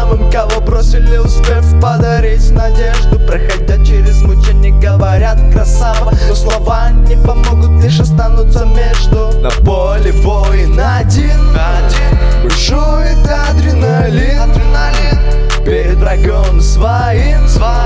самым, кого бросили, успев подарить надежду. Проходя через мучения, говорят красава, но слова не помогут, лишь останутся между. На поле воин один, бушует адреналин, перед врагом своим,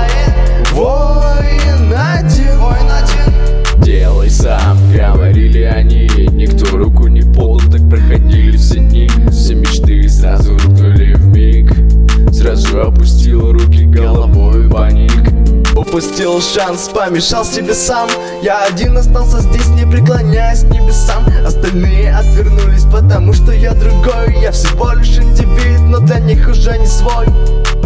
воин один. Делай сам, говорили они, никто руку не подал, так проходили все дни. Все мечты сразу рухнули вмиг, сразу опустил руки, головой паник. Упустил шанс, помешал себе сам. Я один остался здесь, не преклоняясь к небесам. Остальные отвернулись, потому что я другой. Я всего лишь индивид, но для них уже не свой.